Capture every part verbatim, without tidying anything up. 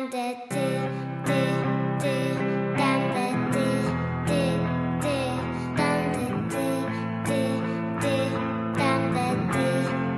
де ти, ти, ти, там, де ти, ти, ти, там, де ти, ти, ти, там, де ти,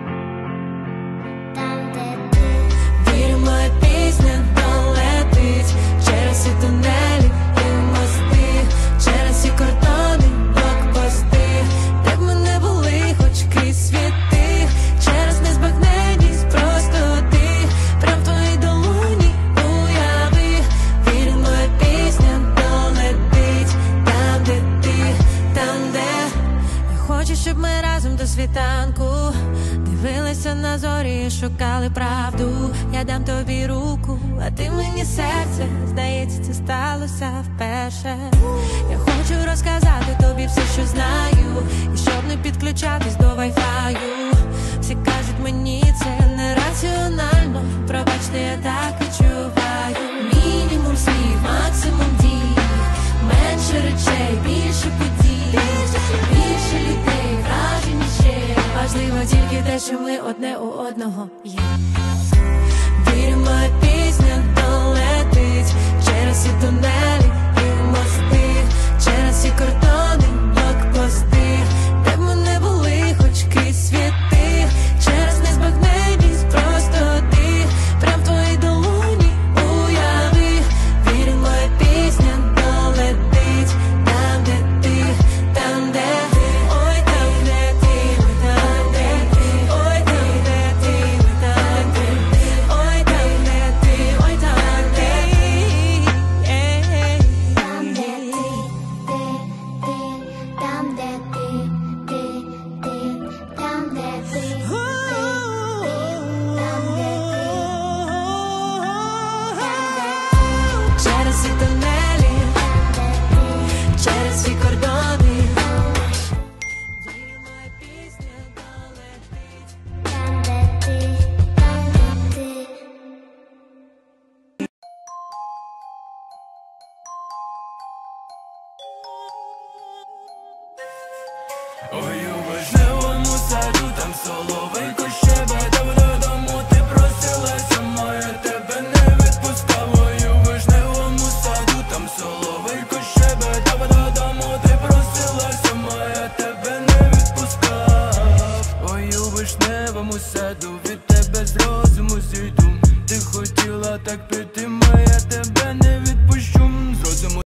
там, де ти. Вірю, моя пісня долетить через всі тунелі і мости, через всі кордони, блокпости, де б ми не були, хоч крізь світи, через незбагненність простоти, прям в твоїй долоні уяви. Вірю, моя пісня долетить там, де ти, там, де я хочу, щоб ми разом до світанку дивилися на зорі і шукали правду. Я дам тобі руку, а ти мені серце. Здається, це сталося вперше. Я хочу розказати тобі все, що знаю, і щоб не підключатись до вайфаю. Всі кажуть мені, це нераціонально. Пробачте, я так відчуваю. Мінімум слів, максимум дій, менше речей, більше подій, більше людей, вражень ще. Важливо тільки те, що ми одне у одного є.